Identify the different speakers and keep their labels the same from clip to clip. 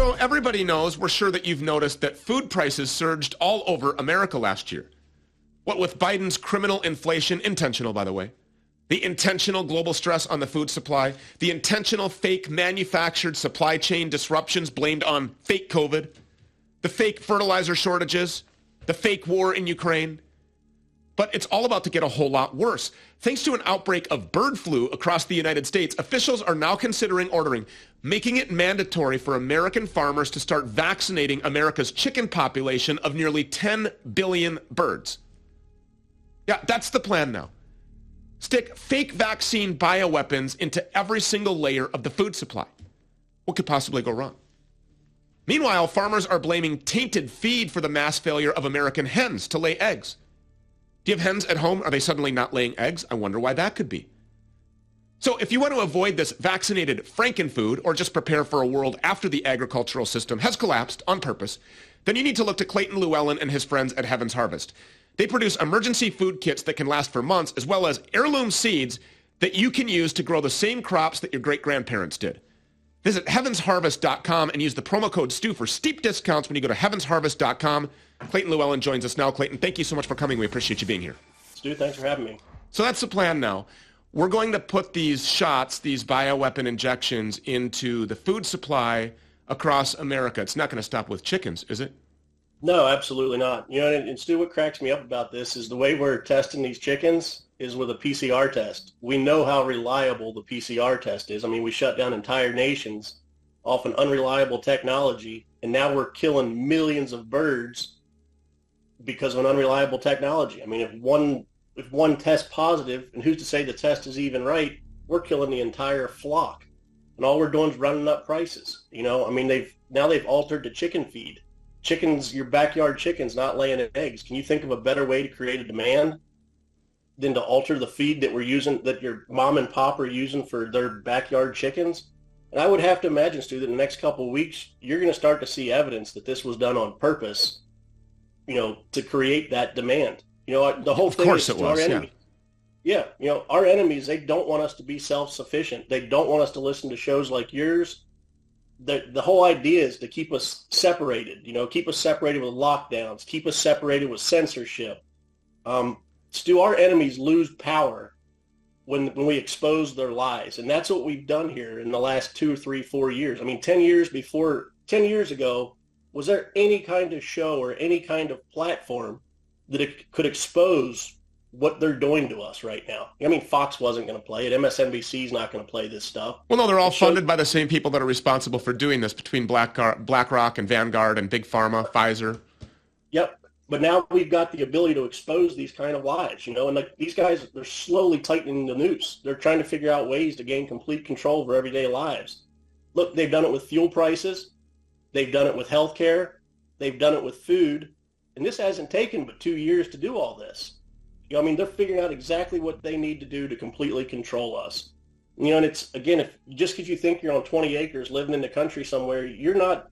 Speaker 1: So everybody knows, we're sure that you've noticed that food prices surged all over America last year. What with Biden's criminal inflation, intentional by the way, the intentional global stress on the food supply, the intentional fake manufactured supply chain disruptions blamed on fake COVID, the fake fertilizer shortages, the fake war in Ukraine. But it's all about to get a whole lot worse. Thanks to an outbreak of bird flu across the United States, officials are now considering making it mandatory for American farmers to start vaccinating America's chicken population of nearly 10 billion birds. Yeah, that's the plan now. Stick fake vaccine bioweapons into every single layer of the food supply. What could possibly go wrong? Meanwhile, farmers are blaming tainted feed for the mass failure of American hens to lay eggs. Do you have hens at home? Are they suddenly not laying eggs? I wonder why that could be. So if you want to avoid this vaccinated frankenfood or just prepare for a world after the agricultural system has collapsed on purpose, then you need to look to Clayton Llewellyn and his friends at Heaven's Harvest. They produce emergency food kits that can last for months, as well as heirloom seeds that you can use to grow the same crops that your great-grandparents did. Visit heavensharvest.com and use the promo code STU for steep discounts when you go to heavensharvest.com. Clayton Llewellyn joins us now. Clayton, thank you so much for coming. We appreciate you being here.
Speaker 2: Stu, thanks for having me.
Speaker 1: So that's the plan now. We're going to put these shots, these bioweapon injections, into the food supply across America. It's not going to stop with chickens, is it?
Speaker 2: No, absolutely not. You know, and Stu, what cracks me up about this is the way we're testing these chickens is with a PCR test. We know how reliable the PCR test is. I mean, we shut down entire nations off an unreliable technology, and now we're killing millions of birds because of an unreliable technology. I mean, if one tests positive, and who's to say the test is even right, we're killing the entire flock. And all we're doing is running up prices. You know, I mean, they've altered the chicken feed. Chickens, your backyard chickens not laying eggs. Can you think of a better way to create a demand than to alter the feed that we're using, that your mom and pop are using for their backyard chickens? And I would have to imagine, Stu, that in the next couple of weeks, you're going to start to see evidence that this was done on purpose, you know, to create that demand. You know, the whole thing is our enemy. Yeah, you know, our enemies, they don't want us to be self-sufficient. They don't want us to listen to shows like yours. The whole idea is to keep us separated, you know, keep us separated with lockdowns, keep us separated with censorship. Stu, our enemies lose power when we expose their lies. And that's what we've done here in the last 2 or 3, 4 years. I mean, 10 years ago, was there any kind of show or any kind of platform that it could expose what they're doing to us right now? I mean, Fox wasn't going to play it. MSNBC's not going to play this stuff.
Speaker 1: Well, no, they're all funded by the same people that are responsible for doing this, between BlackRock and Vanguard and Big Pharma, Pfizer.
Speaker 2: Yep. But now we've got the ability to expose these kind of lies, you know, and like these guys, they're slowly tightening the noose. They're trying to figure out ways to gain complete control over everyday lives. Look, they've done it with fuel prices. They've done it with healthcare. They've done it with food. And this hasn't taken but 2 years to do all this. You know, I mean, they're figuring out exactly what they need to do to completely control us. You know, and it's, again, if just because you think you're on 20 acres living in the country somewhere, you're not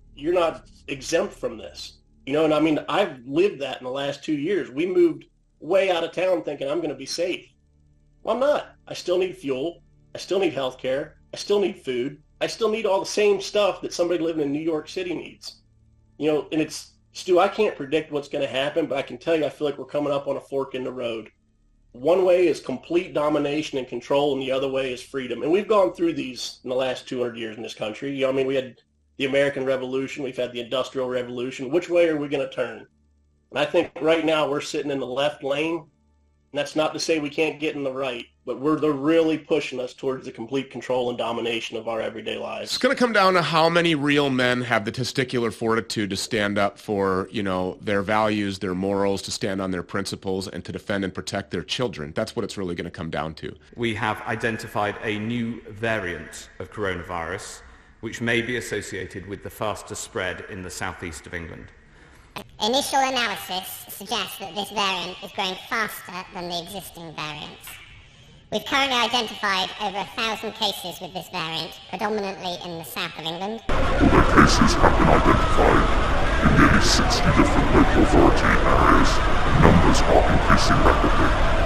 Speaker 2: exempt from this. You know, and I mean, I've lived that in the last 2 years. We moved way out of town thinking I'm going to be safe. Well, I'm not. I still need fuel. I still need health care. I still need food. I still need all the same stuff that somebody living in New York City needs. You know, and it's, Stu, I can't predict what's going to happen, but I can tell you I feel like we're coming up on a fork in the road. One way is complete domination and control, and the other way is freedom. And we've gone through these in the last 200 years in this country. You know, I mean, we had the American Revolution. We've had the Industrial Revolution. Which way are we going to turn? And I think right now we're sitting in the left lane. And that's not to say we can't get in the right, but they're really pushing us towards the complete control and domination of our everyday lives.
Speaker 1: It's going to come down to how many real men have the testicular fortitude to stand up for, you know, their values, their morals, to stand on their principles, and to defend and protect their children. That's what it's really going to come down to.
Speaker 3: We have identified a new variant of coronavirus, which may be associated with the faster spread in the southeast of England.
Speaker 4: Initial analysis suggests that this variant is growing faster than the existing variants. We've currently identified over 1,000 cases with this variant, predominantly in the south of England.
Speaker 5: The cases have been identified in nearly 60 different local authority areas. Numbers are increasing rapidly.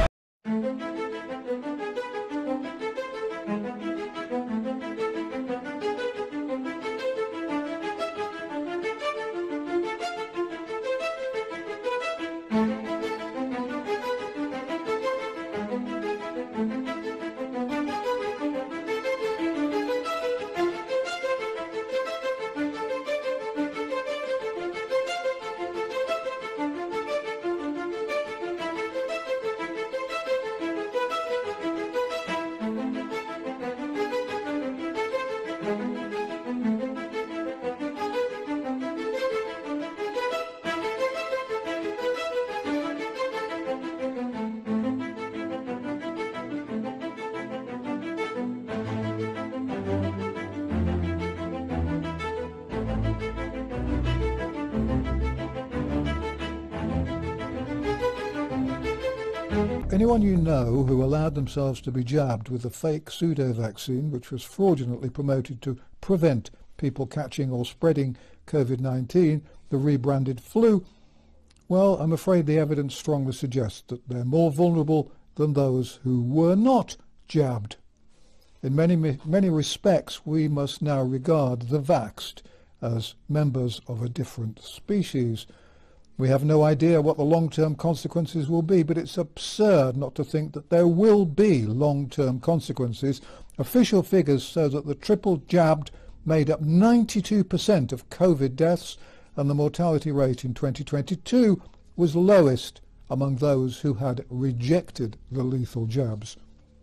Speaker 6: Anyone you know who allowed themselves to be jabbed with a fake pseudo-vaccine which was fraudulently promoted to prevent people catching or spreading COVID-19, the rebranded flu, well, I'm afraid the evidence strongly suggests that they're more vulnerable than those who were not jabbed. In many respects, we must now regard the vaxxed as members of a different species. We have no idea what the long-term consequences will be, but it's absurd not to think that there will be long-term consequences. Official figures show that the triple jabbed made up 92% of COVID deaths, and the mortality rate in 2022 was lowest among those who had rejected the lethal jabs.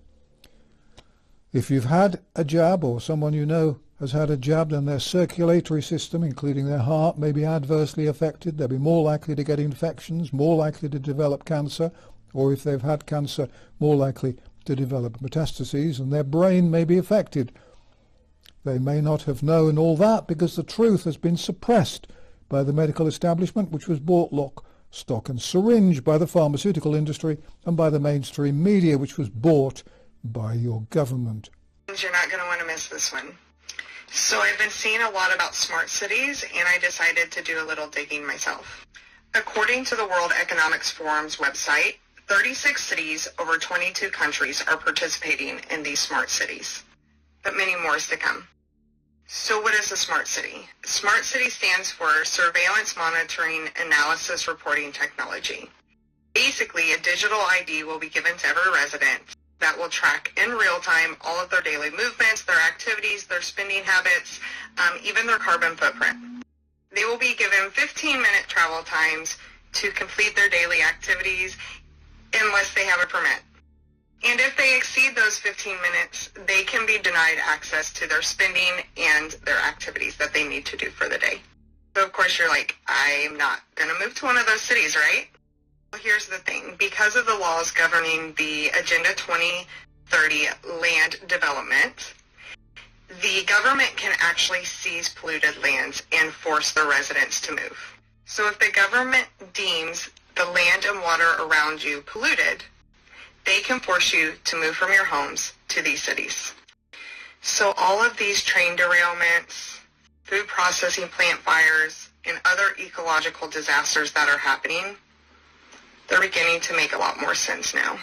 Speaker 6: If you've had a jab, or someone you know has had a jab, then their circulatory system, including their heart, may be adversely affected. They'll be more likely to get infections, more likely to develop cancer, or if they've had cancer, more likely to develop metastases, and their brain may be affected. They may not have known all that because the truth has been suppressed by the medical establishment, which was bought lock, stock and syringe by the pharmaceutical industry and by the mainstream media, which was bought by your government.
Speaker 7: You're not going to want to miss this one. So I've been seeing a lot about smart cities, and I decided to do a little digging myself. According to the World Economics Forum's website, 36 cities over 22 countries are participating in these smart cities, but many more is to come. So what is a smart city? Smart city stands for Surveillance Monitoring Analysis Reporting Technology. Basically, a digital ID will be given to every resident that will track in real time all of their daily movements, their activities, their spending habits, even their carbon footprint. They will be given 15-minute travel times to complete their daily activities unless they have a permit. And if they exceed those 15 minutes, they can be denied access to their spending and their activities that they need to do for the day. So of course you're like, I'm not going to move to one of those cities, right? Well, here's the thing. Because of the laws governing the Agenda 2030 land development, the government can actually seize polluted lands and force the residents to move. So if the government deems the land and water around you polluted, they can force you to move from your homes to these cities. So all of these train derailments, food processing plant fires, and other ecological disasters that are happening, they're beginning to make a lot more sense now.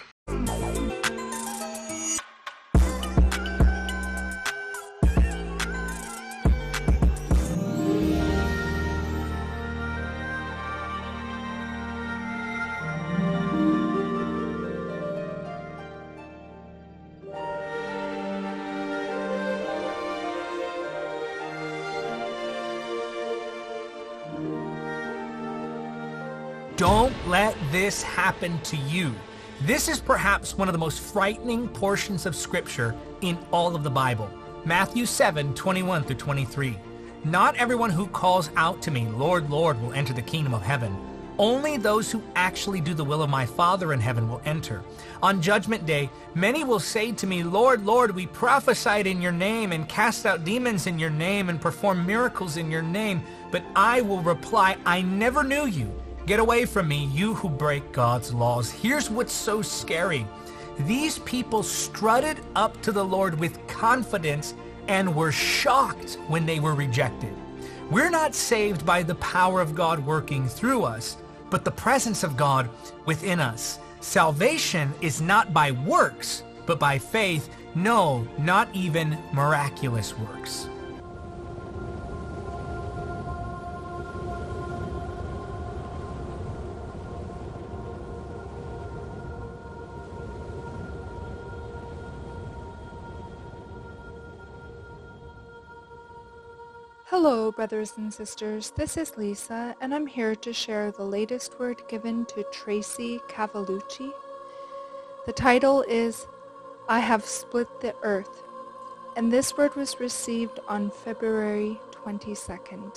Speaker 8: Don't let this happen to you. This is perhaps one of the most frightening portions of Scripture in all of the Bible. Matthew 7:21-23. Not everyone who calls out to me, Lord, Lord, will enter the kingdom of heaven. Only those who actually do the will of my Father in heaven will enter. On Judgment Day, many will say to me, Lord, Lord, we prophesied in your name and cast out demons in your name and performed miracles in your name. But I will reply, I never knew you. Get away from me, you who break God's laws. Here's what's so scary. These people strutted up to the Lord with confidence and were shocked when they were rejected. We're not saved by the power of God working through us, but the presence of God within us. Salvation is not by works, but by faith. No, not even miraculous works.
Speaker 9: Hello, brothers and sisters. This is Lisa, and I'm here to share the latest word given to Tracy Cavallucci. The title is, I Have Split the Earth, and this word was received on February 22nd.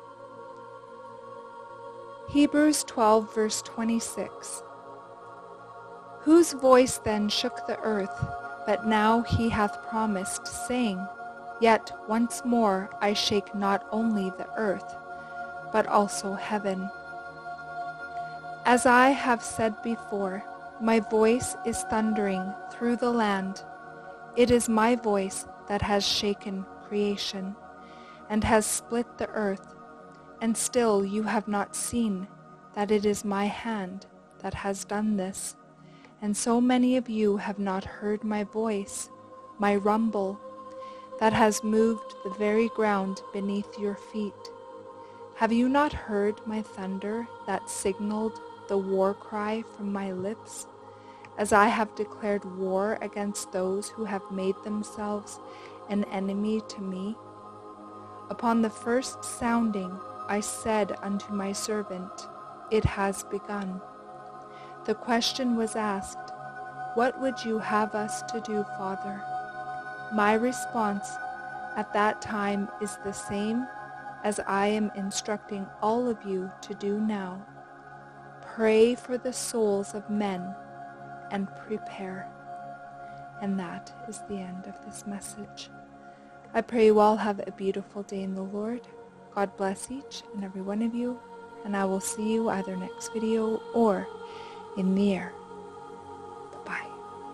Speaker 9: Hebrews 12, verse 26. Whose voice then shook the earth, but now he hath promised, saying, Yet once more I shake not only the earth, but also heaven. As I have said before, My voice is thundering through the land. It is my voice that has shaken creation and has split the earth, and still you have not seen that it is my hand that has done this. And so many of you have not heard my voice, my rumble, that has moved the very ground beneath your feet. Have you not heard my thunder that signaled the war cry from my lips, as I have declared war against those who have made themselves an enemy to me? Upon the first sounding I said unto my servant, it has begun. The question was asked, what would you have us to do, Father? My response at that time is the same as I am instructing all of you to do now. Pray for the souls of men and prepare. And that is the end of this message. I pray you all have a beautiful day in the Lord. God bless each and every one of you, and I will see you either next video or in the air. Bye.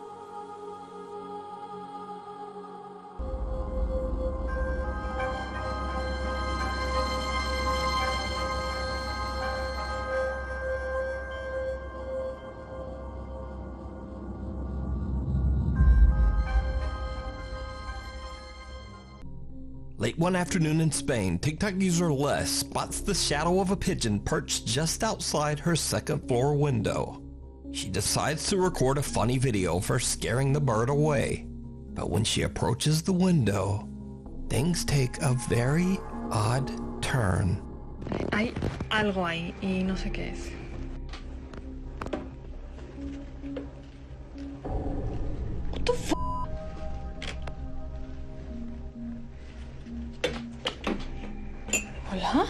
Speaker 10: Late one afternoon in Spain, TikTok user Les spots the shadow of a pigeon perched just outside her second floor window. She decides to record a funny video of her scaring the bird away. But when she approaches the window, things take a very odd turn.
Speaker 11: Hay algo ahí y no sé qué es. What the f***? Hola?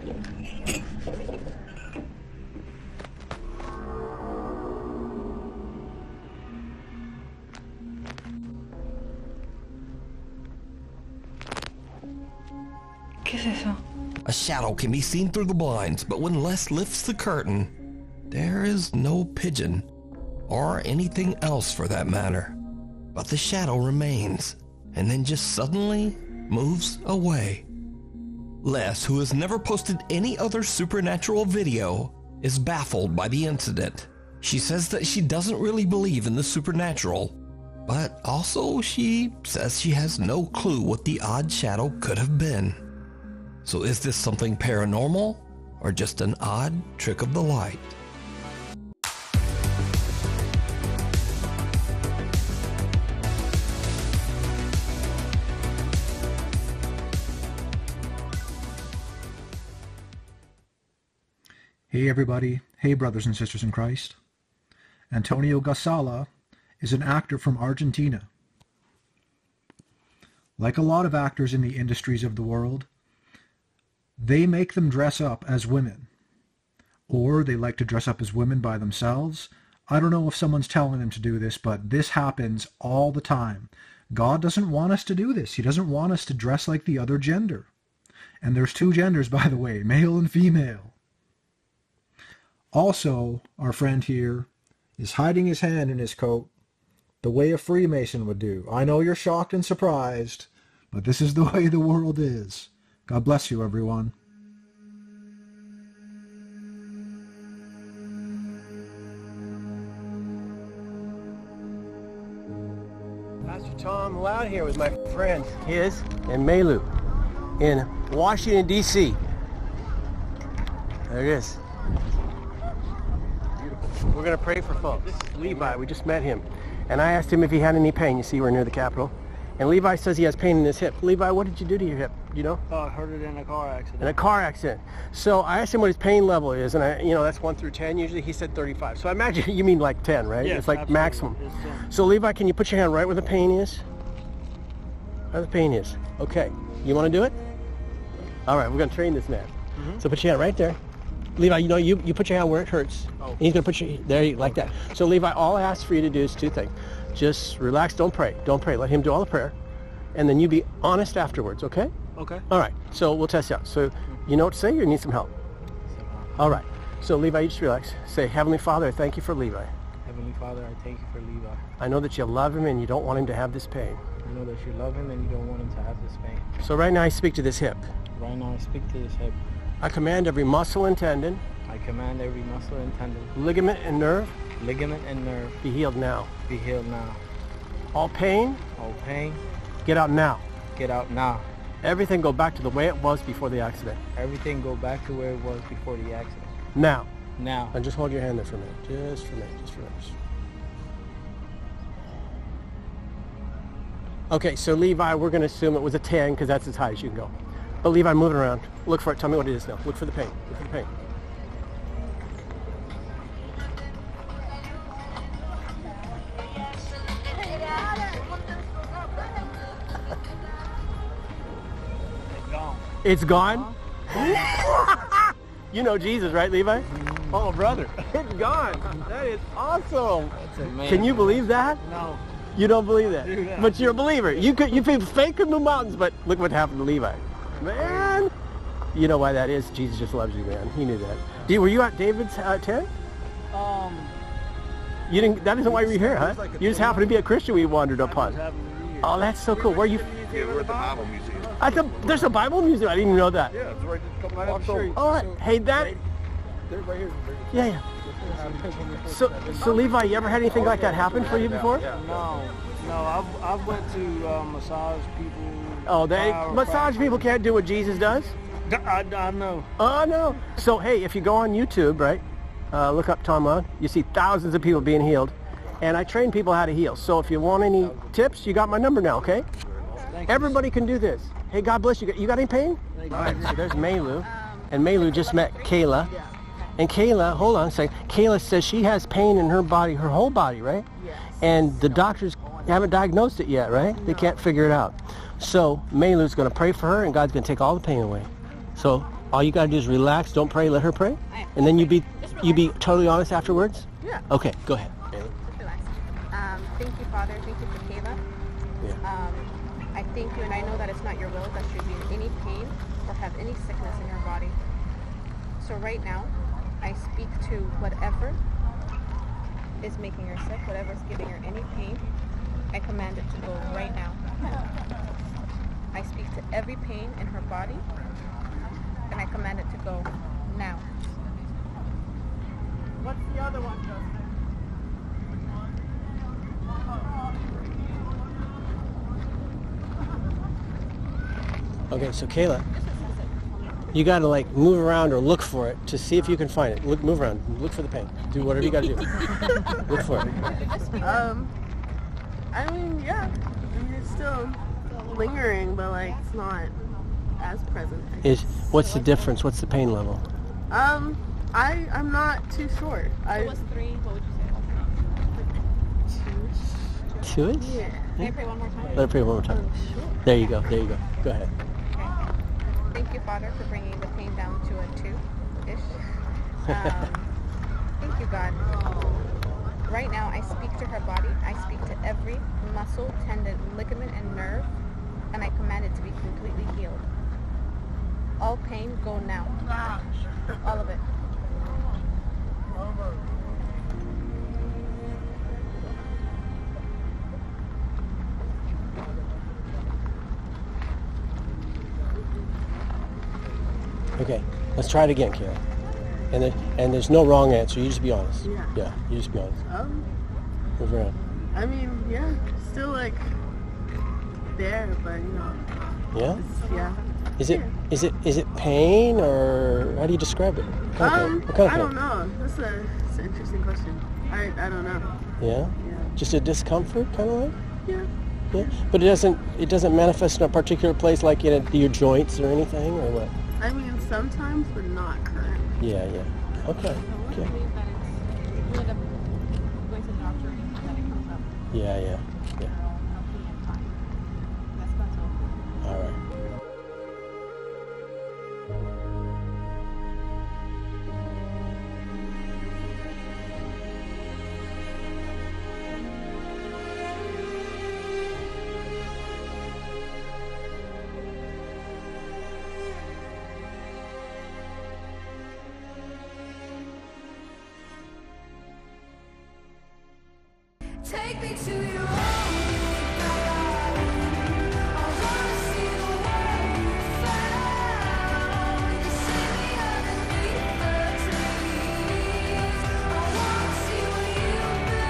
Speaker 11: ¿Qué es eso?
Speaker 10: A shadow can be seen through the blinds, but when Les lifts the curtain, there is no pigeon, or anything else for that matter. But the shadow remains, and then just suddenly moves away. Les, who has never posted any other supernatural video, is baffled by the incident. She says that she doesn't really believe in the supernatural, but also she says she has no clue what the odd shadow could have been. So is this something paranormal, or just an odd trick of the light?
Speaker 12: Hey everybody, hey brothers and sisters in Christ. Antonio Gasala is an actor from Argentina. Like a lot of actors in the industries of the world, they make them dress up as women. Or they like to dress up as women by themselves. I don't know if someone's telling them to do this, but this happens all the time. God doesn't want us to do this. He doesn't want us to dress like the other gender. And there's two genders, by the way, male and female. Also, our friend here is hiding his hand in his coat the way a Freemason would do. I know you're shocked and surprised, but this is the way the world is. God bless you, everyone.
Speaker 13: Pastor Tom Loud here with my friends, his and Melu, in Washington, D.C. There it is. Beautiful. We're going to pray for folks. This is Levi. We just met him. And I asked him if he had any pain. You see, we're near the Capitol. And Levi says he has pain in his hip. Levi, what did you do to your hip? You know?
Speaker 14: Oh, I hurt it in a car accident.
Speaker 13: In a car accident. So I asked him what his pain level is, and that's 1 through 10 usually. He said 35. So I imagine you mean like 10, right?
Speaker 14: Yes,
Speaker 13: it's like
Speaker 14: absolutely.
Speaker 13: maximum.
Speaker 14: It's 10.
Speaker 13: So Levi, can you put your hand right where the pain is? Where the pain is. Okay. You want to do it? All right, we're going to train this man. Mm-hmm. So put your hand right there. Levi, you put your hand where it hurts. Oh. And he's going to put you there like that. So Levi, all I ask for you to do is two things. Just relax. Don't pray. Don't pray. Let him do all the prayer. And then you be honest afterwards, okay?
Speaker 14: Okay.
Speaker 13: All right. So we'll test you out. So you know what to say, or you need some help? All right. So Levi, you just relax. Say, Heavenly Father, I thank you for Levi.
Speaker 14: Heavenly Father, I thank you for Levi.
Speaker 13: I know that you love him and you don't want him to have this pain.
Speaker 14: I know that you love him and you don't want him to have this pain.
Speaker 13: So right now I speak to this hip.
Speaker 14: Right now I speak to this hip.
Speaker 13: I command every muscle and tendon,
Speaker 14: I command every muscle and tendon,
Speaker 13: ligament and nerve,
Speaker 14: be
Speaker 13: healed now.
Speaker 14: Be healed now.
Speaker 13: All pain, get out now.
Speaker 14: Get out now.
Speaker 13: Everything go back to the way it was before the accident.
Speaker 14: Everything go back to where it was before the accident.
Speaker 13: Now.
Speaker 14: Now.
Speaker 13: And just hold your hand there for a minute. Just for a minute. Okay, so Levi, we're going to assume it was a 10 because that's as high as you can go. But Levi, moving around. Look for it. Tell me what it is now. Look for the pain. Look for the pain. It's gone? You know Jesus, right, Levi? Oh, brother. It's gone. That is awesome. Can you believe that?
Speaker 14: No.
Speaker 13: You don't believe that? But you're a believer. You people fake could move mountains, but look what happened to Levi. Man. You know why that is? Jesus just loves you, man. He knew that. Were you at David's tent? You didn't. That isn't why you were here, huh? You just happened to be a Christian we wandered upon. Oh, that's so cool. Where are you?
Speaker 15: Yeah, we're at the Bible Museum.
Speaker 13: There's a Bible museum. I didn't even know that.
Speaker 15: Yeah, it's right just a couple blocks over.
Speaker 13: Oh, hey, that.
Speaker 15: They're right here.
Speaker 13: Yeah. So Levi, you ever had anything like that happen for you before?
Speaker 14: No. I've went to massage people.
Speaker 13: Oh, massage people can't do what Jesus does?
Speaker 14: I know.
Speaker 13: Oh, no. So, hey, if you go on YouTube, right, look up Tom Long, you see thousands of people being healed. And I train people how to heal. So if you want any tips, you got my number now, okay? Everybody can do this. Hey, God bless you. You got any pain? All right, so there's Melu. And Melu just met Kayla. And Kayla, hold on a second. Kayla says she has pain in her body, her whole body, right? Yes. And the doctors haven't diagnosed it yet, right? No. They can't figure it out. So Melu's going to pray for her, and God's going to take all the pain away. So all you got to do is relax. Don't pray. Let her pray. And then you be totally honest afterwards?
Speaker 16: Yeah.
Speaker 13: Okay, go ahead.
Speaker 16: Just relax. Thank you, Father. Thank you for Kayla.
Speaker 13: Yeah.
Speaker 16: I thank you, and I know that it's not your will that she be in any pain or have any sickness in her body. So right now, I speak to whatever is making her sick, whatever is giving her any pain. I command it to go right now. I speak to every pain in her body, and I command it to go now. What's the other one, Justin?
Speaker 13: Okay, so Kayla, you got to like move around or look for it to see if you can find it. Move around, look for the pain. Do whatever you got to do. Look for it.
Speaker 16: I mean, yeah. I mean, it's still lingering, but like it's not as present.
Speaker 13: What's the difference? What's the pain level?
Speaker 16: I'm not too sure.
Speaker 17: It was 3. What would you say?
Speaker 13: 2-ish?
Speaker 16: Yeah.
Speaker 17: Can I pray one more time?
Speaker 13: Let her pray one more time.
Speaker 16: Sure.
Speaker 13: There you go. Go ahead.
Speaker 16: Thank you, Father, for bringing the pain down to a 2-ish. Thank you, God. Right now, I speak to her body. I speak to every muscle, tendon, ligament, and nerve, and I command it to be completely healed. All pain, go now. All of it.
Speaker 13: Okay, let's try it again, Kayla. And there's no wrong answer. You just be honest. Yeah, you just be honest. Move around.
Speaker 16: I mean, yeah, still like there, but you know.
Speaker 13: Yeah?
Speaker 16: Yeah.
Speaker 13: Is it pain, or how do you describe it? What kind of pain?
Speaker 16: I don't know. That's an interesting question. I don't know.
Speaker 13: Yeah? Just a discomfort, kind of like?
Speaker 16: Yeah.
Speaker 13: Yeah. But it doesn't manifest in a particular place, like in your joints or anything, or what?
Speaker 16: I mean, sometimes, but not currently.
Speaker 13: Yeah. Okay. Yeah. All right.
Speaker 18: Take me to your own garden. I wanna see the world you found. You see me underneath the trees. I wanna see what you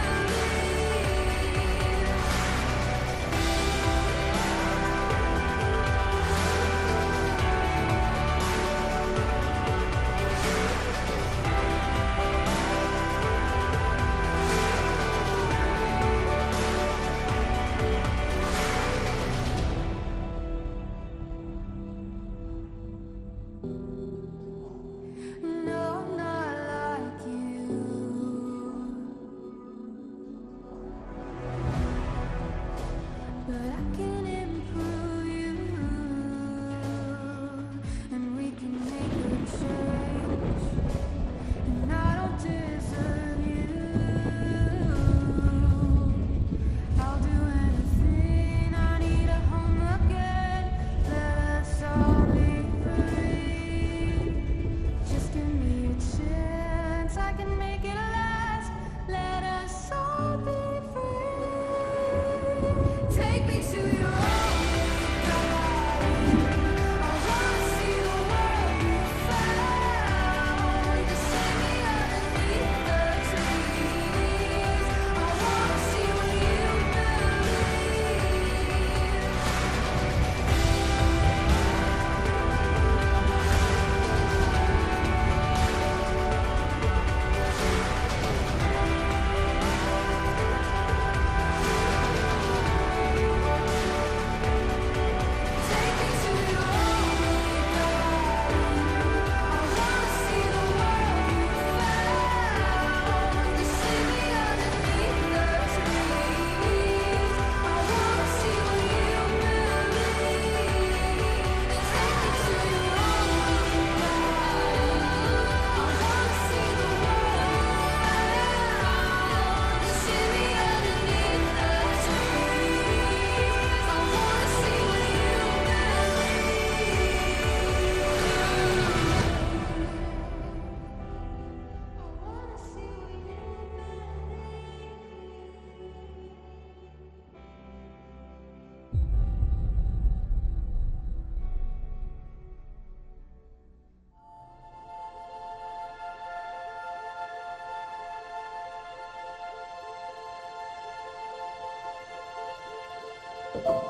Speaker 18: No, I'm not like you, but I can improve you, and we can make a change. And I don't deserve you. I'll do anything. I need a home again. Let us all be free. Just give me a chance, I can make it last. Let us all be free. Take me to your own garden. I wanna see the world you found. You see me underneath the trees. I wanna see what you believe.